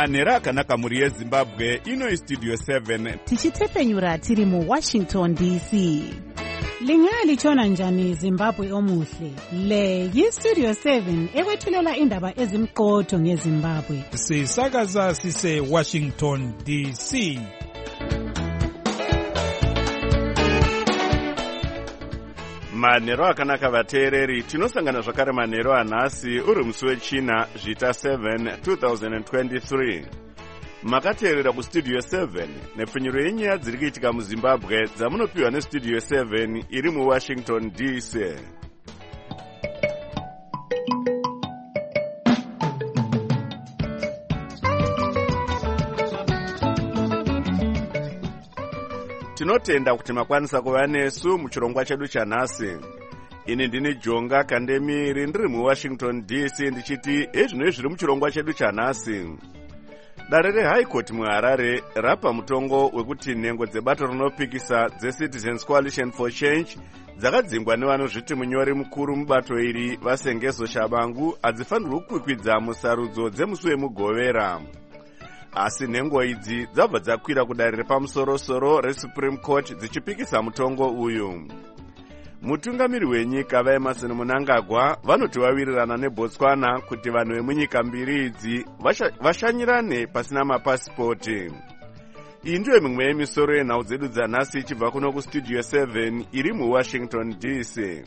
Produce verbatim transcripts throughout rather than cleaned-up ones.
Manhero akanaka muri yeZimbabwe, ino Studio seven. Tichitepenyura tiri mu Washington D C. Lingalitshona njani Zimbabwe omuhle? Le yi-Studio seven ekwethulela indaba ezimqotho ngeZimbabwe. Sisakaza sise Washington D C. Manhero akanaka vateereri, tinosangana zvakare manhero anhasi uri musi wechina zvita seven twenty twenty-three. Makateerera kuStudio seven nepfunyuro yenyaya dziri kuitika muZimbabwe dzamunopiwa neStudio seven iri muWashington D C. Tinotenda kuti makwanisa kuva nesu muchirongwa chedu chanhasi. Ini ndini Jonga Kandemiri ndiri muWashington D C ndichiti ezvino zviri muchirongwa chedu chanhasi. Dare reHigh Court muHarare rapa mutongo wekuti nhengo dzebato rinopikisa dzeCitizens Coalition for Change dzakadzingwa nevanozviti munyori mukuru mubato iri Vasengezo Shabangu hadzifanirwi kukwikwidza musarudzo dzemusi wemugovera. Asi nhengo idzi dzabva dzakwira kudare repamusoro-soro reSupreme Court dzichipikisa mutongo uyu. Mutungamiri wenyika vaEmmerson Mnangagwa vanoti vawirirana neBotswana kuti vanhu vemunyika mbiri idzi vashanyirane pasina mapasipoti. Iyi ndiyo mimwe yemisoro yenhau dzedu dzanhasi ichibva kuno kuStudio seven iri muWashington D C.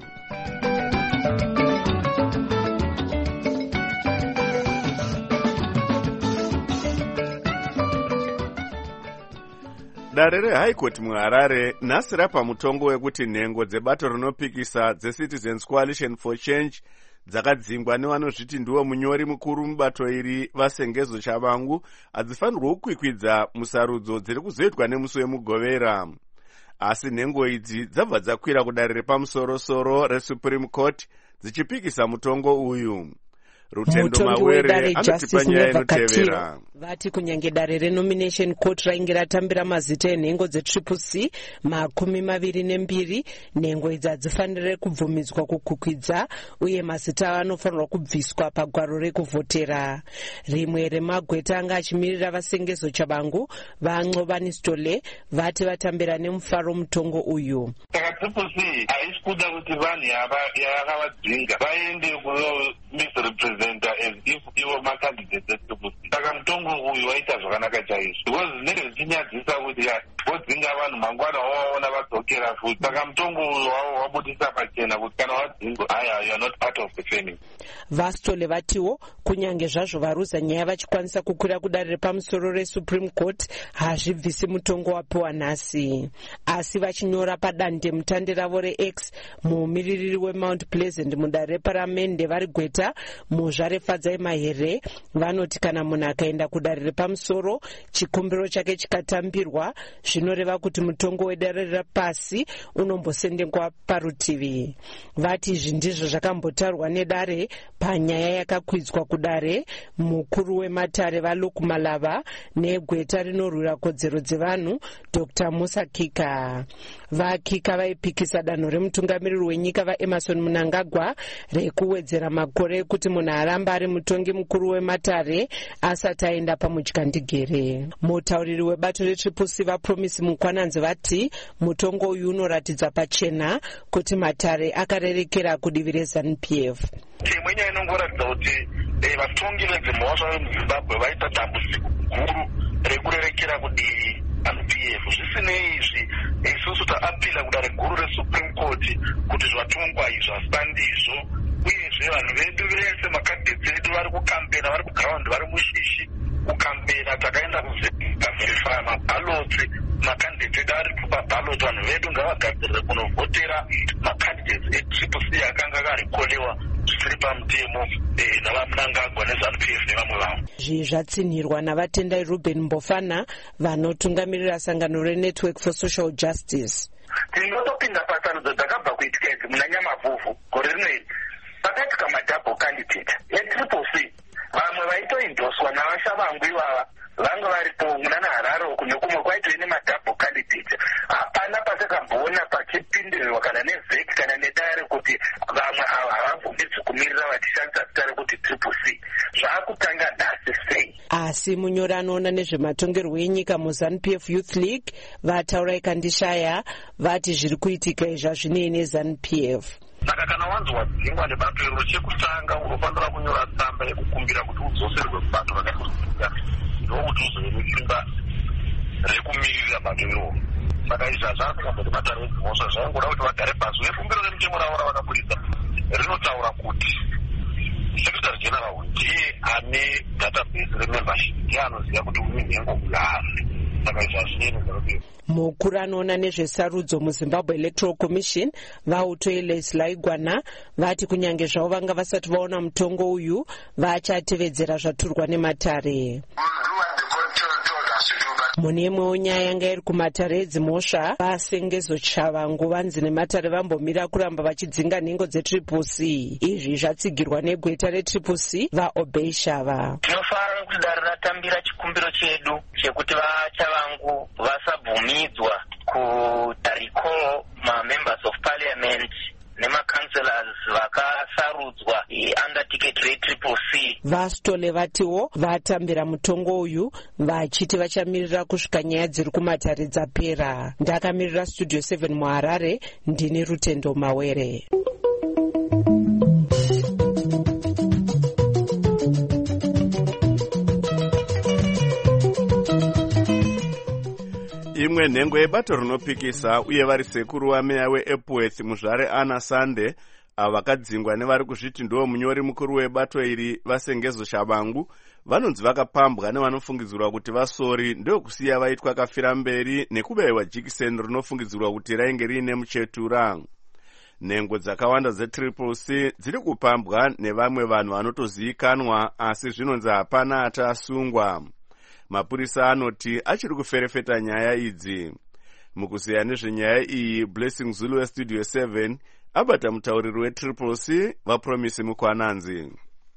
Dare reHigh Court muHarare nhasi rapa mutongo wekuti nhengo dzebato rinopikisa dzeCitizens Coalition for Change dzakadzingwa nevanozviti ndiwo munyori mukuru mubato iri Vasengezo Shabangu hadzifanirwi kukwikwidza musarudzo dziri kuzoitwa nemusi wemugovera. Asi nhengo idzi dzabva dzakwira kudare repamusoro-soro reSupreme Court dzichipikisa mutongo uyu. Rutendo Mawere anatipa nyaya inotevera. Vati kunyange dare renomination court rainge ratambira mazita enhengo dzetriple C makumi maviri nembiri, nhengo idzi hadzifanire kubvumidzwa kukukwidza uye mazita anofanirwa kubviswa pagwaro rekuvhotera. Rimwe remagweta anga achimirira Vasengezo Shabangu vaNcobani Stole vati vatambira nemufaro mutongo uyu. Saka triple C haisi kuda kuti vanhu yakavadzinga vaende kumisrepresenta as if ivo makandidates etriple C. Saka mutongo uyu waita zvakanaka chaizvo. Because zvinenge zvichinyadzisa kuti vodzinga vanhu mangwana wavaona vadzokera futi. Saka mutongo uyu wabudisa pachena kuti kana wadzingwa haya you are not part of the family. VaStole vatiwo kunyange zvazvo varuza nyaya vachikwanisa kukwira kudare repamusoro reSupreme Court hazvibvisi mutongo wapiwa nhasi. Asi vachinyora padande mutande ravo reX mumiririri weMount Pleasant mudare reparamende vari gweta muzvarefadzai Mahere vanoti kana munhu akaenda kudare repamusoro chikumbiro chake chikatambirwa zvinoreva kuti mutongo wedare repasi unombosendekwa parutivi. Vati izvi ndizvo zvakambotaurwa nedare panyaya yakakwidzwa kudare mukuru wematare vaLuke Malava negweta rinorwira kodzero dzevanhu Doctor Musa Kika. VaKika vaipikisa danho remutungamiriri wenyika vaEmmerson Mnangagwa rekuwedzera makore ekuti munhu aramba ari mutongi mukuru wematare asati aenda pamudyandigere. Mutauriri webato retriple C vaPromise Mukwananzi vati mutongo uyu unoratidza pachena kuti matare akarerekera kudivi reZANU-P F. Chimwe nyaya inongoratidza kuti vatongi vedzimhosva vemuZimbabwe vaita dambudziko guru rekurerekera kudivi ZANU-P F. Zvisinei izvi isusu taapila kudare guru reSupreme Court kuti zvatongwa izvi hazvistandizvo uyezve vanhu vedu vese makandideti edu vari kukambena vari kugraundi vari mushishi kukambena takaenda kuvherifa mabhaloti makandideti edu ari pabhaloti vanhu vedu ngavagadzirire kunovhotera makandideti etriple C akanga akarikolewa zvisiri pamutemo navaMnangagwa neZANU-P F nevamwe vavo. Zvi zvatsinhirwa navatendai Ruben Mbofana vanotungamirira sangano reNetwork for Social Justice. Tinotopinda pasarudzo dzakabva kuitika idzi muna Nyamavhuvhu gore rino iri pakaitika madouble candidate etriple C. Vamwe vaitoindoswa navaShabangu ivava vanga varipo muna naHarare uku nekumwe kwaitoi nemadouble candidate. Hapana pasakamboona pachipindirirwa kana nevheki kana nedare kuti vamwe ava havabvumidzwi kumirira vachishandisa zita rekuti triple C. Zvakutanga nhasi sei. asi munyori anoona nezvematongerwo enyika muZANU-P F Youth League vataura ikandishaya vati zviri kuitika izvazvinei neZANU-P F. Saka kana wanzi wadzingwa nebato iro, chekutanga unofanira kunyora tsamba yekukumbira kuti udzoserwe kubato rakakudzingwa, ndokuti uzove nesimba rekumirira bato iro. Saka izvi hazvasi kamboti matare edzimhosva, zvaingoda kuti vagare pasi uye fumbiro remutemo ravo ravakaburitsa rinotaura kuti Secretary General ndiye ane database remembership, ndiye anoziva kuti une nhengo kuyari. Saka izvi hazvinei nezvarudiwa. Mukuru anoona nezvesarudzo muZimbabwe Electoral Commission Vautoyi Lesley Gwana vati kunyange zvavo vanga vasati vaona mutongo uyu vachatevedzera zvaturwa nematare. Mune imwewo nyaya yanga iri kumatare edzimhosva, vasengezo Chavangu vanzi nematare vambomira kuramba vachidzinga nhengo dzetriple C. Izvi zvatsigirwa negweta retriple C vaObey Shava. Tinofanira kuti dare ratambira chikumbiro chedu chekuti vaChavangu vasabvumidzwa kutariko ma-members of parliament nema-councillors vakasarudzwa under ticket re-triple C. Vastole vatiwo vatambira mutongo uyu vachiti vachamirira kusvika nyaya dziri kumatare dzapera. Ndakamirira Studio seven muHarare, ndini Rutendo Mawere. Imwe nhengo yebato rinopikisa uye vari sekuru wameya weEpworth muzvare Anna Sande avakadzingwa nevari kuzviti ndiwo munyori mukuru webato iri vasengezo Chavangu vanonzi vakapambwa nevanofungidzirwa kuti vasori ndokusiya vaitwa kafira mberi nekubayiwa jikiseni rinofungidzirwa kuti rainge riine muchetura. Nhengo dzakawanda dzetriple C dziri kupambwa nevamwe vanhu vanotozivikanwa asi zvinonzi hapana atasungwa. Mapurisa anoti achiri kuferefeta nyaya idzi. Mukuziya nezvenyaya iyi, Blessing Zulu weStudio seven abata mutauriri wetriple C vaPromise Mukwananzi.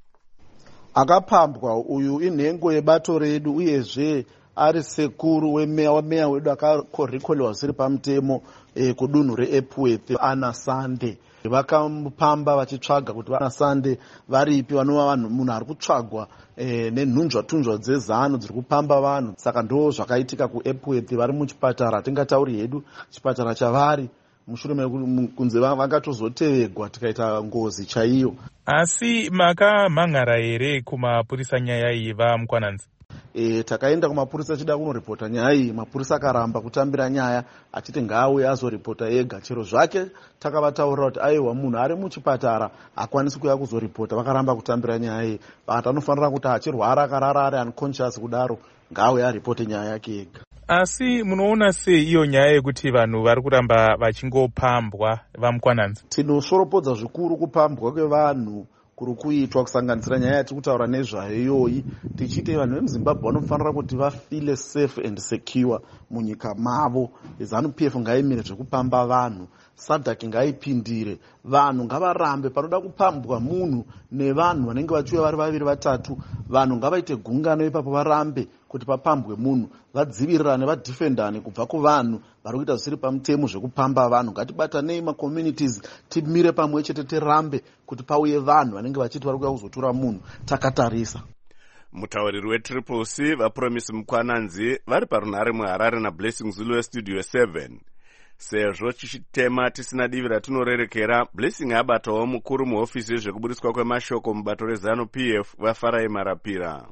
Akapambwa uyu inhengo yebato redu uyezve ari sekuru wemeya wameya wedu akarekolewa ziri pamutemo e, kudunhu reEpworth Anna Sande. Vakamupamba vachitsvaga kuti Anna Sande varipi, vanova vanhu munhu ari kutsvagwa e, nenhunzva tunzva dzezano dziri kupamba vanhu. Saka ndo zvakaitika kuEpworth, vari muchipatara, tingatauri hedu chipatara chavari mushure mekunze vangatozotevegwa tikaita ngozi chaiyo. Asi makamhangara here kumapurisa nyaya iyi vaMukwananzi? E, takaenda kumapurisa achida kunoripota nyaya iyi, mapurisa akaramba kutambira nyaya achiti ngaauye azoripota ega. Chero zvake takavataurira kuti aiwa munhu ari muchipatara akwanisi kuya kuzoripota, vakaramba kutambira nyaya iyi. But anofanira kuti achirwara akarara ari unconscious kudaro ngaauye aripote nyaya yake ega. Asi munoona sei iyo nyaya yekuti vanhu vari kuramba vachingopambwa vaMukwananzi? Tinosoropodza zvikuru kupambwa kwevanhu kuri kuitwa, kusanganisira nyaya yatiri kutaura nezvayo iyoyi, tichiti vanhu vemuZimbabwe vanofanira kuti vafile safe and secure munyika mavo. ZANU-P F ngaimire zvekupamba vanhu, SADC ngaipindire, vanhu ngavarambe. Panoda kupambwa munhu nevanhu vanenge vachiuya vari vaviri vatatu, vanhu ngavaite gungano ipapo varambe kuti papambwe munhu, vadzivirirane, vadhifendane kubva kuvanhu vari kuita zvisiri pamutemo zvekupamba vanhu. Ngatibatanei macommunities, timire pamwe chete, tirambe kuti pauye vanhu vanenge vachiti vari kuya kuzotora munhu takatarisa. Mutauriri wetriple C vaPromise Mukwananzi vari parunhare muHarare naBlessing Zulu weStudio seven. Sezvo tichitema tisina divi ratinorerekera, Blessing abatawo mukuru muhofisi yezvekuburiswa kwemashoko mubato reZANU-P F vaFarai Marapira.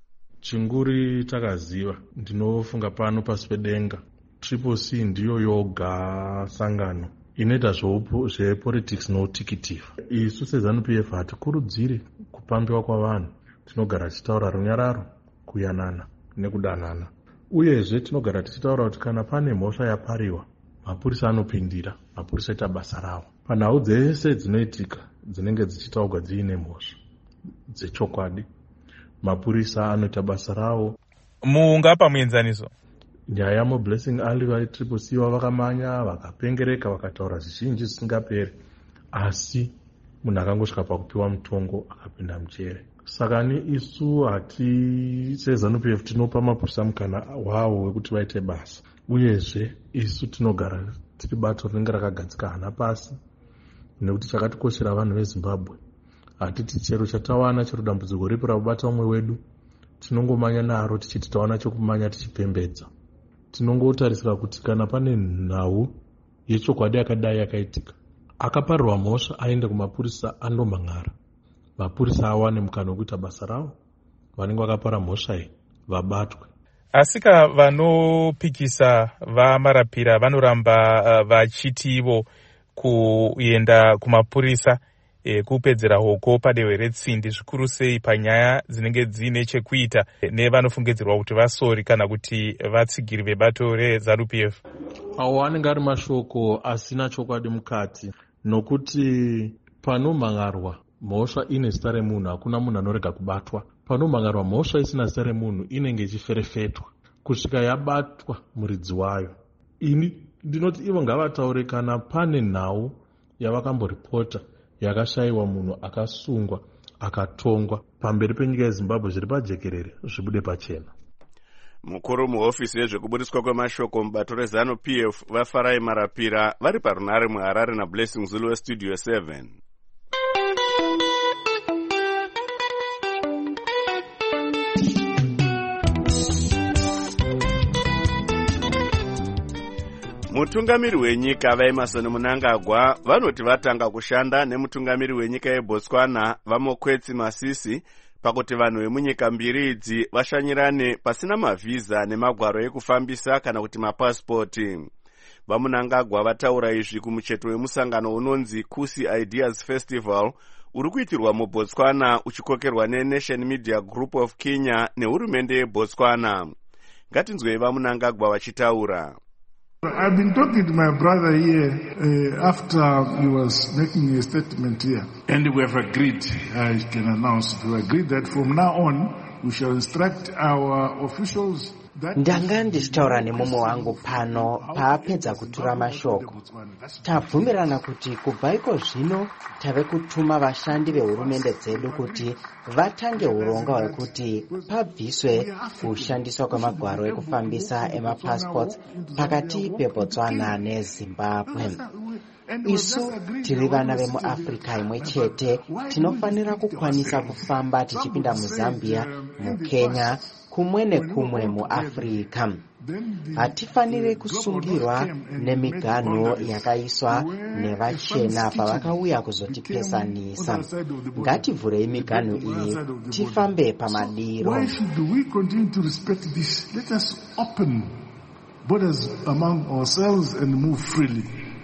Chinguri takaziva, ndinofunga pano pasi pedenga triple C ndiyo yoga sangano inoita zvepolitics notikitiva. Isu seZANU-P F hatikurudziri kupambiwa kwavanhu, tinogara tichitaura runyararo, kuyanana nekudanana. Uyezve tinogara tichitaura kuti kana pane mhosva yapariwa, mapurisa anopindira, mapurisa ita basa ravo. Panhau dzese dzinoitika dzinenge dzichitaurwa dziine mhosva dzechokwadi, mapurisa anoita basa ravo. Mungapa muenzaniso? Nyaya muBlessing ali vari triple C vakamanya vakapengereka vakataura zvizhinji zvisingaperi, asi munhu akangosvika pakupiwa mutongo akapinda muchere. Saka ni isu hati seZANU-P F tinopa mapurisa mukana wavo wekuti vaite basa. Uyezve isu tinogara tiri bato rinenge rakagadzika hana pasi, nekuti chakatikoshera vanhu veZimbabwe. Hatiti chero chatawana chero dambudziko ripi rabata umwe wedu tinongomanya naro tichiti tawana chokumanya tichipembedza. Tinongotarisira kuti kana pane nhau yechokwadi yakadai yakaitika, akaparirwa mhosva aende kumapurisa andomang'ara, mapurisa awane mukana wekuita basa ravo, vanenge vakapara mhosva iyi vabatwe. Asika vanopikisa vamarapira vanoramba uh, vachitivo kuenda kumapurisa e, kupedzera hoko padehwe retsindi, zvikuru sei panyaya dzinenge dzine chekuita nevanofungidzirwa kuti vasori kana kuti vatsigiri vebato reZANU P F. Awo anenge ari mashoko asina chokwadi mukati, nokuti panomhangarwa mhosva ine zita remunhu hakuna munhu anorega kubatwa. Panomhangarwa mhosva isina zita remunhu inenge ichiferefetwa kusvika yabatwa muridzi wayo. Ini ndinoti ivo ngavataure kana pane nhau yavakamboripota yakashayiwa munhu akasungwa akatongwa pamberi penyika yeZimbabwe zviri pajekerere zvibude pachena. Mukuru muhofisi yezvekubudiswa kwemashoko mubato reZANU P F vaFarai Marapira vari parunare muHarare naBlessing Zulu weStudio seven. Mutungamiri wenyika vaEmmerson Mnangagwa vanoti vatanga kushanda nemutungamiri wenyika yeBotswana Vamokwetsi Masisi pakuti vanhu vemunyika mbiri idzi vashanyirane pasina mavhiza nemagwaro ekufambisa kana kuti mapasipoti. VaMnangagwa vataura izvi kumucheto wemusangano unonzi Kusi Ideas Festival uri kuitirwa muBotswana uchikokerwa neNation Media Group of Kenya nehurumende yeBotswana. Ngatinzwei VaMnangagwa vachitaura. I've been talking to my brother here uh, after he was making a statement here, and we have agreed, I can announce, we agreed that from now on we shall instruct our officials. Ndanga ndichitaura nemumwe wangu pano paapedza kutura mashoko. Tabvumirana kuti kubva iko zvino tave kutuma vashandi vehurumende dzedu kuti vatange uronga hwekuti pabviswe kushandiswa kwemagwaro ekufambisa emapassports pakati peBotswana neZimbabwe. Isu tiri vana vemuAfrica imwe chete, tinofanira kukwanisa kufamba tichipinda muZambia, muKenya, kumwe nekumwe muAfrica. Hatifaniri kusungirwa nemiganho yakaiswa nevachena pavakauya kuzotipesanisa. Ngativhurei miganho iyi tifambe pamadiro. Why should we continue to respect this? Let us open borders among ourselves and move freely.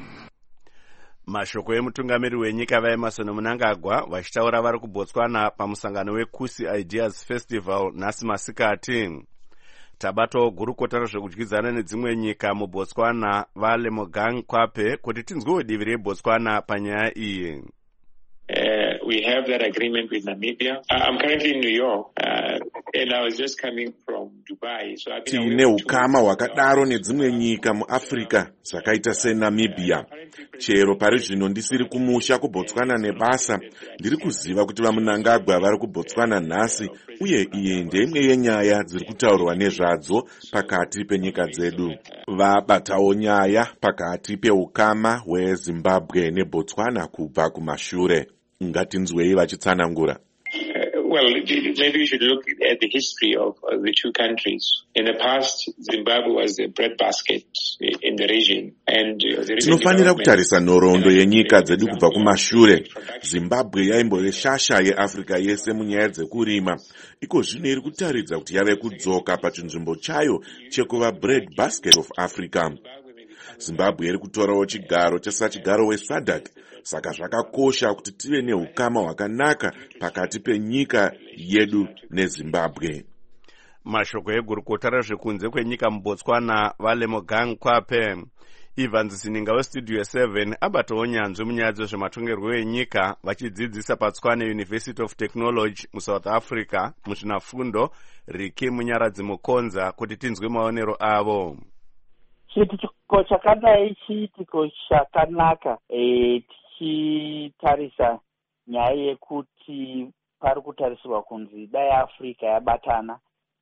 Mashoko emutungamiri wenyika vaEmmerson Mnangagwa vachitaura vari kuBotswana pamusangano weKusi Ideas Festival nhasi masikati. Tabatawo gurukota rezvekudyidzana nedzimwe nyika muBotswana vaLemogang Kwape kuti tinzwewo divi reBotswana panyaya iyi. Uh, we have that agreement with Namibia. I'm currently in New York, uh, and I was just coming from Dubai. So I've been Tine ukama wakadaro nedzimwe nyika muAfrica zvakaita seNamibia. Chero pari zvino ndisiri kumusha kuBotswana nebasa, ndiri kuziva kuti vaMnangagwa vari kuBotswana nhasi, uye iyi ndeimwe yenyaya dziri kutaurwa nezvadzo pakati penyika dzedu. Vabatawo nyaya pakati peukama hweZimbabwe neBotswana kubva kumashure. Ngatinzwei vachitsanangura. Uh, well, maybe we should look at the history of, of the two countries. In the past, Zimbabwe was the breadbasket in the region. And uh, the tinofanira kutarisa nhoroondo yenyika dzedu kubva kumashure. Zimbabwe yaimbove shasha yeAfrica yese munyaya dzekurima. Iko zvino iri kutaridza kuti yave kudzoka pachinzvimbo chayo chekuva bread basket of Africa. Zimbabwe iri kutorawo chigaro chesachigaro weSADC, saka zvakakosha kuti tive neukama hwakanaka pakati penyika yedu neZimbabwe. Mashoko egurukota rezvekunze kwenyika muBotswana vaLemogang Kwape. Evans Sininga weStudio seven abatawo nyanzvi munyaya dzezvematongerwo enyika vachidzidzisa paTswane University of Technology muSouth Africa muzvinafundo Riki Munyaradzi Mukonza kuti tinzwe maonero avo. Chiitiko chakadai chiitiko chakanaka e, tichitarisa nyaya yekuti pari kutarisirwa kunzi dai Africa yabatana,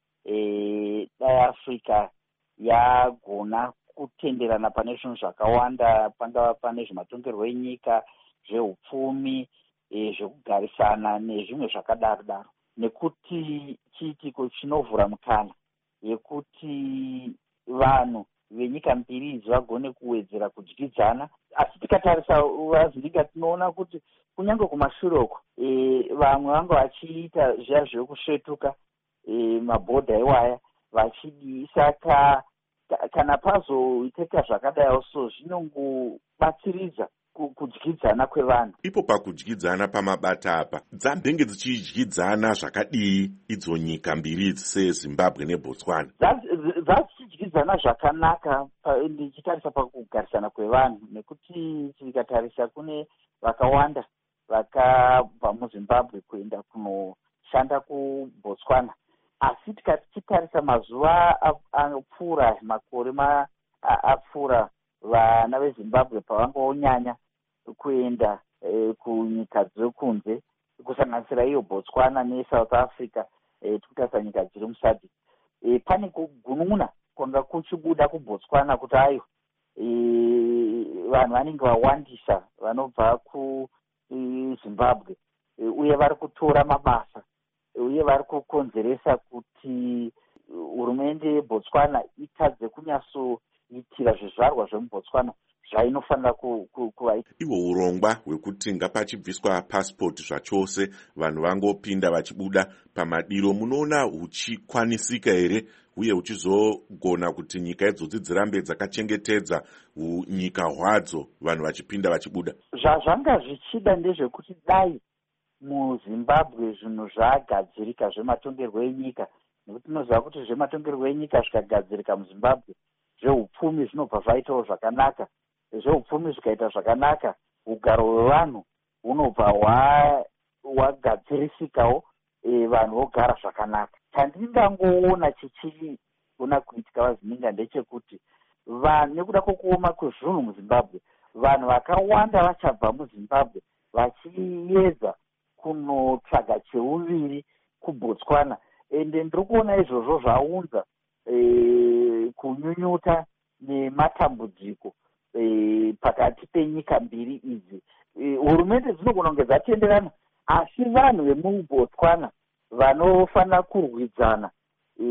e, dai Africa yagona kutenderana pane zvinhu zvakawanda, pangava pane zvematongerwo enyika, zveupfumi, e, zvekugarisana nezvimwe zvakadaro daro. nekuti chiitiko chinovhura mukana yekuti vanhu venyika mbiri idzi vagone kuwedzera kudyidzana. Asi tikatarisa vaziringa tinoona kuti kunyange kumashure uko e, vamwe vanga vachiita zviya zvekusvetuka e, mabhodha ewaya vachidii. Saka kana pazoiteka zvakadaiwo so zvinongobatsiridza kudyidzana kwevanhu. Ipo pakudyidzana pamabata apa dzambenge dzichidyidzana zvakadii idzo nyika mbiri idzi seZimbabwe neBotswana? Dzachidyidzana zvakanaka ndichitarisa pakugarisana kwevanhu, nekuti tikatarisa kune vakawanda vakabva muZimbabwe kuenda kunoshanda kuBotswana. Asi tichitarisa mazuva apfuura, makore apfuura, vana veZimbabwe pavangonyanya kuenda e, kunyika dzekunze kusanganisira iyo Botswana neSouth Africa, e, tikutarisa nyika dziri musadi, e, pane kugununa kwanga kuchibuda kuBotswana kuti ayo e, vanhu vanenge vawandisa vanobva kuZimbabwe, e, uye vari kutora mabasa, uye vari kukonzeresa kuti hurumende yeBotswana itadze kunyatsoitira zvizvarwa zvemuBotswana zvainofanira kuvaita. Iwo urongwa hwekuti ngapachibviswa pasipoti zvachose vanhu vangopinda vachibuda pamadiro, munoona huchikwanisika here uye huchizogona kuti nyika idzodzi dzirambe dzakachengetedza unyika hwadzo vanhu vachipinda vachibuda? Zvazvanga zvichida ndezvekuti dai muZimbabwe zvinhu zvagadzirika zvematongerwo enyika, nekuti tinoziva kuti zvematongerwo enyika zvikagadzirika muZimbabwe, zveupfumi zvinobva zvaitawo zvakanaka. Zveupfumi zvikaita zvakanaka, ugaro hwevanhu hunobva hwagadzirisikawo, e, vanhu vogara zvakanaka. Chandingangoona chichigona kuitika vazininga ndechekuti vanhu nekuda kwokuoma kwezvinhu muZimbabwe, vanhu vakawanda vachabva muZimbabwe vachiedza kunotsvaga cheuviri kuBotswana, ende ndiri kuona izvozvo zvaunza e, kunyunyuta nematambudziko e, pakati penyika mbiri idzi. E, hurumende dzinogona kunge dzatenderana, asi vanhu vemuBotswana vanofanira kurwidzana e,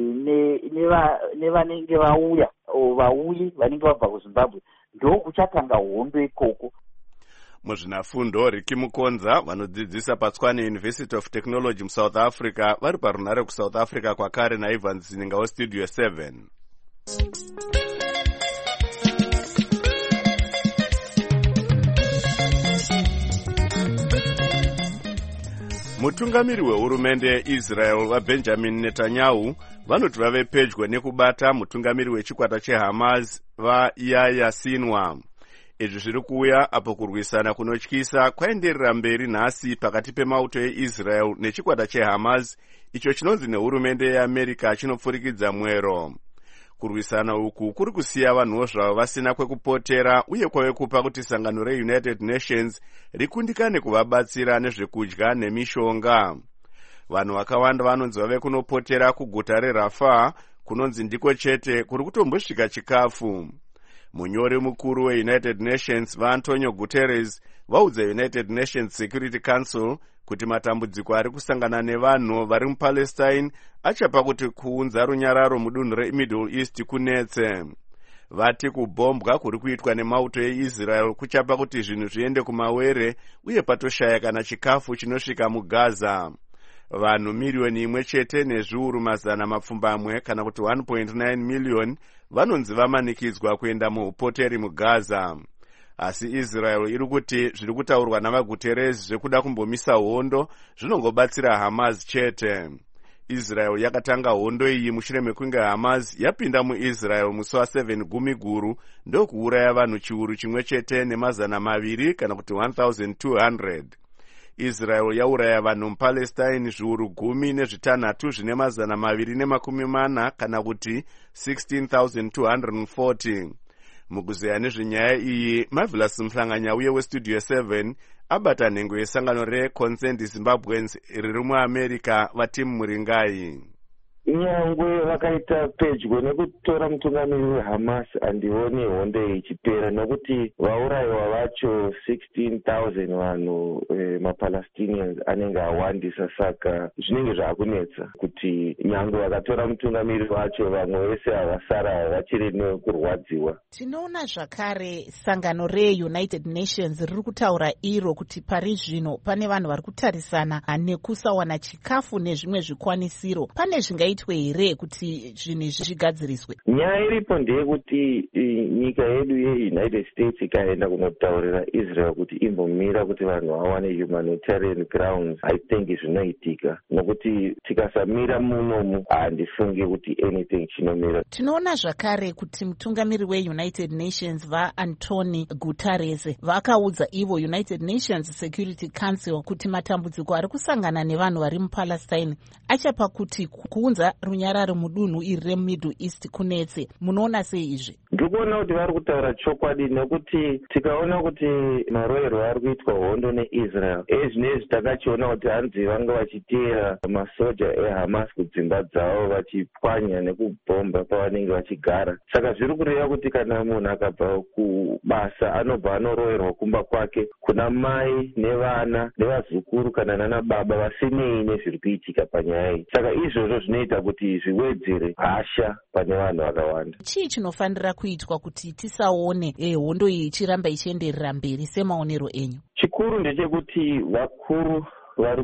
nevanenge ne vauya vauyi vanenge vabva kuZimbabwe, ndo kuchatanga hondo ikoko. Muzvinafundo Riki Mukonza vanodzidzisa paTshwane University of Technology muSouth Africa vari parunare kuSouth Africa kwakare naIvan Zininga weStudio seven. Mutungamiri wehurumende yeIsrael vaBenjamin Netanyahu vanoti vave pedyo nekubata mutungamiri wechikwata cheHamas vaYahya Sinwar. Izvi zviri kuuya apo kurwisana kunotyisa kwaenderera mberi nhasi pakati pemauto eIsrael nechikwata cheHamas, icho chinonzi nehurumende yeAmerica chinopfurikidza mwero. Kurwisana uku kuri kusiya vanhuwo zvavo vasina kwekupotera, uye kwave kupa kuti sangano reUnited Nations rikundikane kuvabatsira nezvekudya nemishonga. Vanhu vakawanda vanonzi vave kunopotera kuguta reRafah, kunonzi ndiko chete kuri kutombosvika chikafu. Munyori mukuru weUnited Nations vaAntonio Guterres vaudza United Nations Security Council kuti matambudziko ari kusangana nevanhu vari muPalestine achapa kuti kuunza runyararo mudunhu reMiddle East kunetse. Vati kubhombwa kuri kuitwa nemauto eIsrael kuchapa kuti zvinhu zviende kumawere, uye patoshaya kana chikafu chinosvika muGaza. Vanhu miriyoni imwe chete nezviuru mazana mapfumbamwe kana kuti one point nine million vanonzi vamanikidzwa kuenda muupoteri muGaza. Asi Israel iri kuti zviri kutaurwa navaGuterres zvekuda kumbomisa hondo zvinongobatsira Hamas chete. Israel yakatanga hondo iyi mushure mekunge Hamas yapinda muIsrael musi waseven gumi guru ndokuuraya vanhu chiuru chimwe chete nemazana maviri kana kuti one thousand two hundred. Israel yauraya vanhu muPalestine zviuru gumi nezvitanhatu zvine mazana maviri nemakumi mana kana kuti sixteen thousand two hundred forty. Mukuzeya nezvenyaya iyi, Marvelous Mhlanganyauye weStudio seven abata nhengo yesangano reConsent Zimbabweans riri muAmerica vati Muringai. nyangwe vakaita pedyo nekutora mutungamiri wehamas handioni hondo iyi ichipera, nokuti vaurayiwa vacho sixteen thousand vanhu e, mapalestinians anenge awandisa, saka zvinenge zvaakunetsa kuti nyangwe vakatora mutungamiri vacho vamwe vese havasara vachiri nekurwadziwa. Tinoona zvakare sangano reunited nations riri kutaura iro kuti pari zvino pane vanhu vari kutarisana nekusawana chikafu nezvimwe zvikwanisiro. Pane zvingaitwe here kuti zvinhu izvi zvigadziriswe? Nyaya iripo ndeyekuti nyika yedu yeunited states ikaenda kunotaurira Israel kuti imbomira kuti vanhu vawane humanitarian grounds, I think zvinoitika, nokuti tikasamira munomu handifungi kuti anything chinomira. Tinoona zvakare kuti mutungamiri weunited nations vaAntoni Guterres vakaudza ivo United Nations Security Council kuti matambudziko ari kusangana nevanhu vari muPalestine achapa kuti kuunza runyararo mudunhu iri reMiddle East kunetse. Munoona sei izvi? Ndikuona kuti vari kutaura chokwadi, nekuti tikaona kuti maroyerwo ari kuitwa hondo neIsrael ezvinezvi takachiona kuti hanzi vanga vachiteera masoja eHamas kudzimba dzavo vachipwanya nekubhomba pavanenge vachigara. Saka zviri kureva kuti kana munhu akabva kubasa anobva anoroyerwa kumba kwake, kuna mai nevana nevazukuru kana nana baba vasinei nezviri kuitika panyaya iyi. Saka izvozvo zvinoita kuti zviwedzere hasha pane vanhu vakawanda. Chii chinofanira kuitwa kuti tisaone eh, hondo iyi ichiramba ichienderera mberi semaonero enyu? Chikuru ndechekuti vakuru vari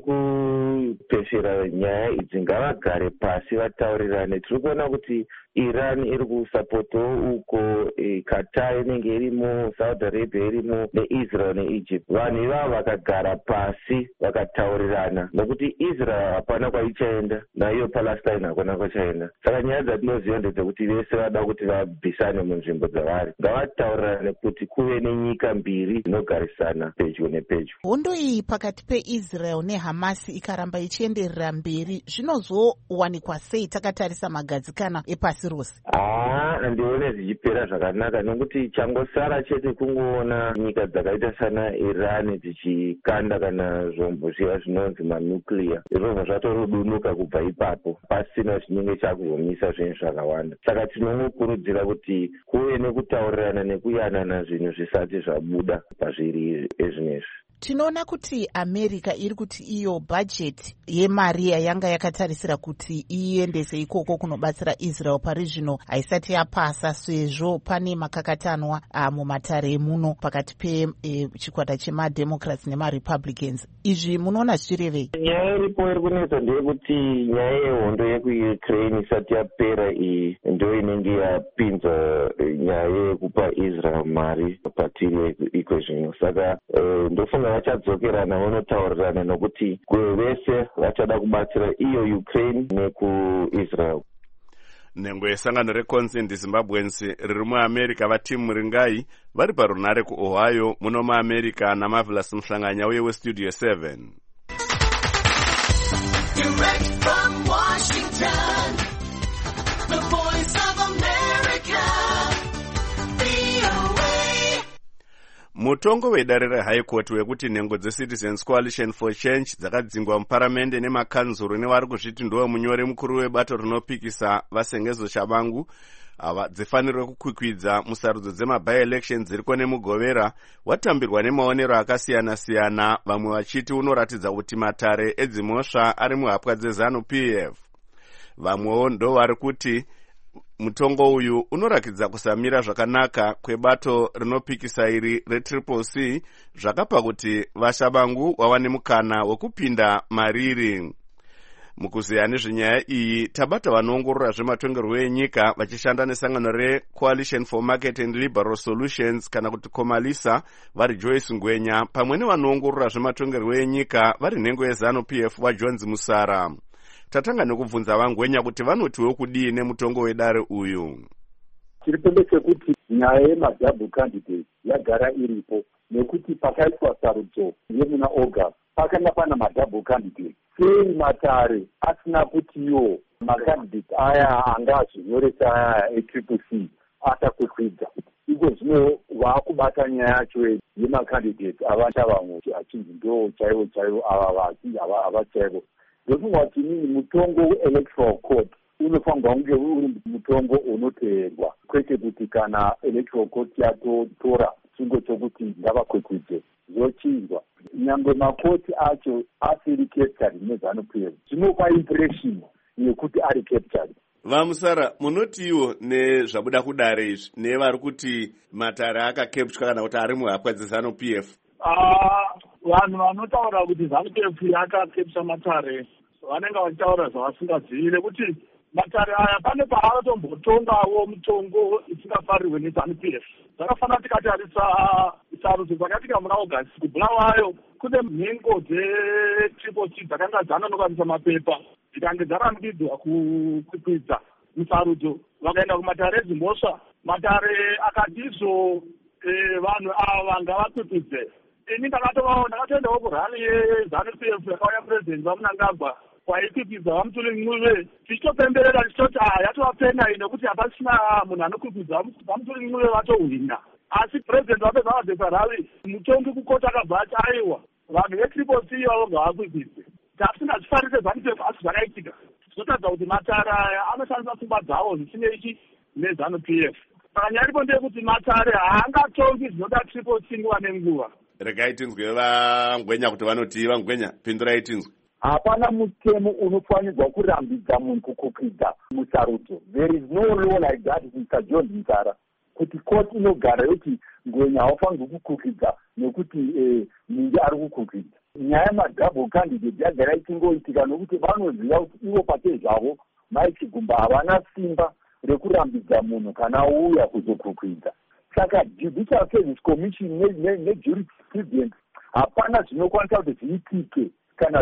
kupeshera nyaya idzi ngavagare pasi vataurirane. Tiri kuona kuti Iran iri kusapotawo uko, e, Qatar inenge irimo, Saudi Arabia irimo, neIsrael neEgypt. Vanhu ivavo vakagara pasi vakataurirana, nokuti Israel hapana kwaichaenda, naiyo Palestine hakuna kwachaenda. Saka nyaya dzatinoziva ndedzekuti vese vada kuti vabvisane munzvimbo dzavari. Ngavataurirane kuti kuve nenyika mbiri dzinogarisana pedyo nepedyo. Hondo iyi pakati peIsrael neHamas ikaramba ichienderera mberi, zvinozowanikwa sei takatarisa magadzikana epasi rose? Ah, handione zvichipera zvakanaka, nokuti changosara chete kungoona nyika dzakaita sana Iran dzichikanda kana zvombo zviya zvinonzi manuclear. Izvozvo zvatorudunuka kubva ipapo, pasina chinenge chakuzomisa zvinhu zvakawanda. Saka tinomukurudzira kuti kuve nekutaurirana nekuyanana zvinhu zvisati zvabuda pazviri ezvinezvi. Tinoona kuti America iri kuti iyo bajeti yemari yanga yakatarisira kuti iendese ikoko kunobatsira Israel pari zvino haisati yapasa, sezvo pane makakatanwa mumatare emuno pakati pechikwata e, chemademocrats nemarepublicans. Izvi munoona zvichirevei? Nyaya iripo iri kunetsa ndeyekuti nyaya yehondo yekuUkraine isati yapera iyi ndo inenge yapinza nyaya yekupa Israel mari patiri iko zvino. Saka uh, ndofunga vachadzokerana vanotaurirana, nokuti kuve vese vachada kubatsira iyo Ukraine nekuIsrael. Nengwe sangano reConsent Zimbabweans riri muAmerica vati Muringai vari parunare kuOhio muno muAmerica naMarvelous Mhlanganya uye weStudio seven. Direct from Washington, the voice of America, V O A. Mutongo wedare reHigh Court wekuti nhengo dzeCitizens Coalition for Change dzakadzingwa muparamende nemakanzuru nevari kuzviti ndiwo munyori mukuru webato rinopikisa vasengezo Shabangu ava dzifanirwe kukwikwidza musarudzo dzema-by-elections dziriko nemugovera watambirwa nemaonero akasiyana-siyana, vamwe vachiti unoratidza kuti matare edzimhosva ari muhapwa dzeZANU P F. Vamwewo ndo vari kuti mutongo uyu unorakidza kusamira zvakanaka kwebato rinopikisa iri reTriple C, zvakapa kuti vaShabangu wawane mukana wekupinda mariri. Mukuziya nezvenyaya iyi tabata vanoongorora zvematongerwo enyika vachishanda nesangano reCoalition for Market and Liberal Solutions kana kuti Comalisa vari Joyce Ngwenya, pamwe nevanoongorora zvematongerwo enyika vari nhengo yeZANU P F vaJones Musara. Tatanga nekubvunza vaNgwenya kuti vanotiwo kudii nemutongo wedare uyu. Chiri ndechekuti nyaya yemadouble candidate yagara iripo, nekuti pakaitwa sarudzo yemuna August pakanga pana madouble candidate. Sei matare asina kutiwo makandidate aya anga azvinyoresa aya eTriple C asakwikwidza? Iko zvino vakubata nyaya yacho yemakandidate avata vamwe achinzi ndo chaivo chaivo ava vachinzi ava chaivo. Ndofunga kuti nini mutongo weElectoral Court unofanirwa kunge uri mutongo unoteerwa, kwete kuti kana electoral court yatotora chingo chokuti ngavakwekudze zochinjwa. Nyangwe makoti acho asiri captured neZANU-P F zvinopa impression yekuti ari captured. Vamusara, munotiwo nezvabuda kudare izvi nevari kuti Matare akakeptwa kana kuti ari muhapwa dzeZANU-P F? Ah, vanhu vanotaura kuti ZANU-P F yakakepsa Matare vanenge vachitaura zvavasingazivi, nekuti Matare aya pane paanotombotongawo mutongo isingafarirwe neZANU-P F. Zvakafanira tikatarisa sarudzo dzakatika muna August kubulawayo, kune mhengo dzetriple C dzakanga dzanonokanisa mapepa dzikange dzarambidzwa kukwikwidza musarudzo, vakaenda kuMatare ezimbosva. Matare akatizvo vanhu ava ngavakwikwidze. Ini ndakatovawo ndakatoendawo kurali yeZANU-P F yakauya purezidendi vaMunangagwa kwaikwikwidza vamutuli Ncube, tichitopemberera tichitoti ah yatovapena ine kuti hapasina munhu anokwikwidza vamutuli Ncube vatohwina. Asi purezidendi vapedza vabvesa ravi mutongi kukota akabva ati aiwa vanhu vetriple C ivavo ngavakwikwidze. Tasingazifarise ZANU-P F asi zvakaitika. Zvinotaridza kuti Matare aya anoshandisa pfungwa dzavo zvisinei neZANU-P F. Saka nyaripo ndeyekuti Matare haangatongi zvinoda triple C nguva nenguva. Regai tinzwe vaNgwenya kuti vanoti. vaNgwenya, pindurai tinzwe. Hapana mutemo unofanirwa kurambidza munhu kukwikwidzwa musarudzo. There is no law like that, Mister John Mutara, kuti court inogara yoti Ngwenya haufanirwi kukwikwidzwa nekuti Mingi ari kukwikwidzwa. Nyaya yemadouble candidate yagara ichingoitika nokuti vanoziva kuti ivo pake zvavo maichigumba havana simba rekurambidza munhu kana auya kuzokwikwidzwa. Saka Judicial Service Commission nejurisprudence hapana zvinokwanisa kuti zviitike kana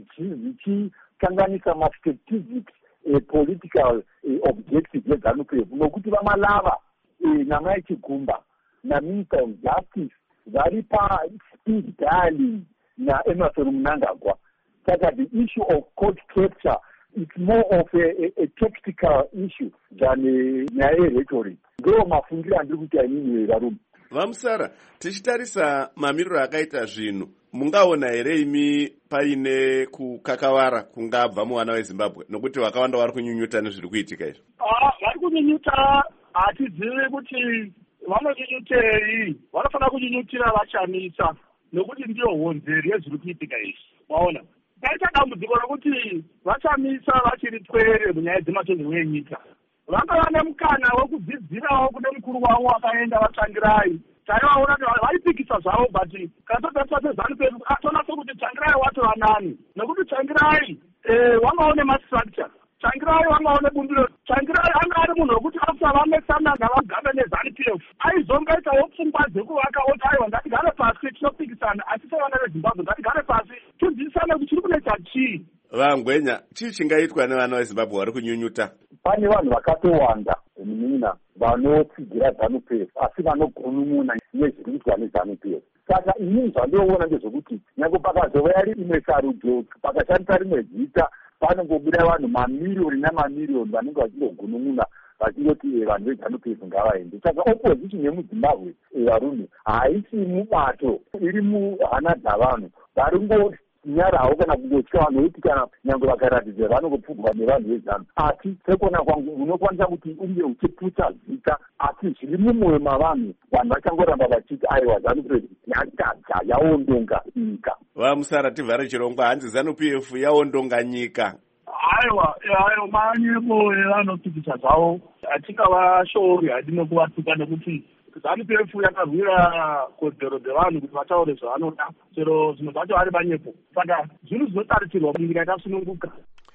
zvichikanganisa mastrategic political objectives eZANU-P F, nokuti vamalava namaichigumba naMinister of Justice vari pa-speed dialing naEmerson Mnangagwa. Saka the issue of court capture is more of a, a, a tactical issue than nyaya yerhetoric. Ndo mafungiro andiri kuti ainini varume. Vamusara, tichitarisa mamiriro akaita zvinhu, mungaona here imi paine kukakavara kungabva muvana veZimbabwe nokuti vakawanda vari kunyunyuta nezviri kuitika izvi? Ah, vari kunyunyuta hatizivi kuti vanonyunyutei. Vanofanira kunyunyutira vachamisa nokuti ndiyo honzeri yezviri kuitika izvi. Waona? Taita dambudziko rokuti vachamisa vachiri twere munyaya dzematongerwo enyika. Vakava nemukana wekudzidzirawo kune mukuru wavo wakaenda vaTsangirai. Taivaona kuti vaipikisa zvavo, but katotarisa seZANU-P F atoona sokuti Tsangirai watova nani, nokuti Tsangirai wangaone mastructure. Tsangirai wangaone bumbiro. Tsangirai anga ari munhu wekuti after vamesana navagave neZANU-P F aizongaitawo pfungwa dzekuvaka oti aiwa ngatigare pasi tinopikisana, asi sevana veZimbabwe ngatigare pasi tidzidzisane kuti chiri kunoita chii. vaNgwenya, chii chingaitwa nevana veZimbabwe vari kunyunyuta? Pane vanhu vakatowanda munina vanotsigira ZANU-P F asi vanogunun'una nezviri kuitwa neZANU-P F. Saka inini zvandinoona ndezvekuti nyange pakazova yari imwe sarudzo pakashandisa rimwe zita panongobuda vanhu mamiriyoni namiriyoni vanenge vachingogunun'una vachingoti vanhu veZANU-P F ngavaende. Saka opposition yemuZimbabwe varume haisi mubato, iri muhana dzavanhu vari ngo nyarawo kana kungotya vanhu vekuti kana nyange vakaratidza vanongopfugwa nevanhu veZANU. Asi sekuona kwangu unokwanisa kuti unge uchiputsa zita asi zviri mumwoyo mavanhu vanhu vachangoramba vachiti aiwa ZANU-P F yatadza yaondonga nyika. Vamusara, tivhare chirongwa, hanzi ZANU-P F yaondonga nyika. Aiwa, aiwa manyebo evanopikisa zvavo hatingavashori hadino kuvatuka nekuti ZANU-P F yakarwira kodzero dzevanhu kuti vataure zvavanoda, chero zvimwe zvacho vari manyepo. Saka zvinhu zvinotarisirwa munyika yakasununguka.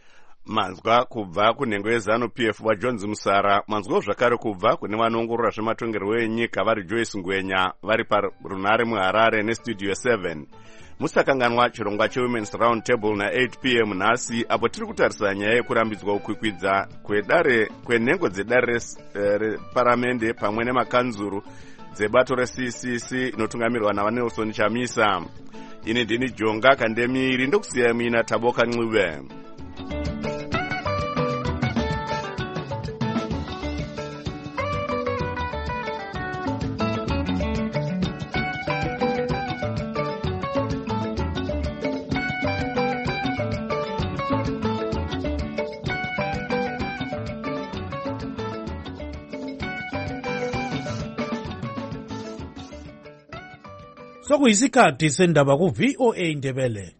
Manzwa kubva kunhengo yeZANU-P F waJones Musara. Manzwawo zvakare kubva kune vanoongorora zvematongerwo enyika vari Joyce Ngwenya vari parunhare muHarare nestudio seven. Musakanganwa chirongwa cheWomen's Round Table na-eight p m nhasi, apo tiri kutarisa nyaya yekurambidzwa kukwikwidza kwedare kwenhengo dzedare reparamende pamwe nemakanzuru dzebato reC C C inotungamirwa naVanelson Chamisa. Ini ndini Jonga Kandemiri, ndokusiya mina Taboka Ncube. sokuyisikhathi sendaba ku-V O A Ndebele.